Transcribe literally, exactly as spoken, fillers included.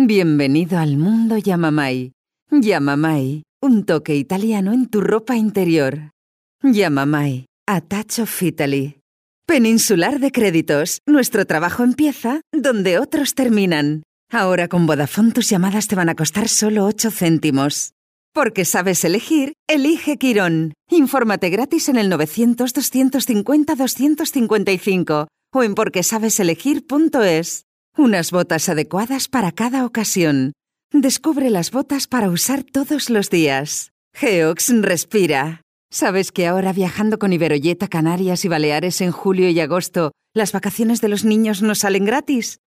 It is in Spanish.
Bienvenido al mundo Yamamay. Yamamay, un toque italiano en tu ropa interior. Yamamay, a touch of Italy. Peninsular de Créditos, nuestro trabajo empieza donde otros terminan. Ahora con Vodafone tus llamadas te van a costar solo ocho céntimos. Porque sabes elegir, elige Quirón. Infórmate gratis en el novecientos, doscientos cincuenta, doscientos cincuenta y cinco o en porquesabeselegir punto es. Unas botas adecuadas para cada ocasión. Descubre las botas para usar todos los días. Geox respira. ¿Sabes que ahora viajando con Iberojet a Canarias y Baleares en julio y agosto, las vacaciones de los niños nos salen gratis?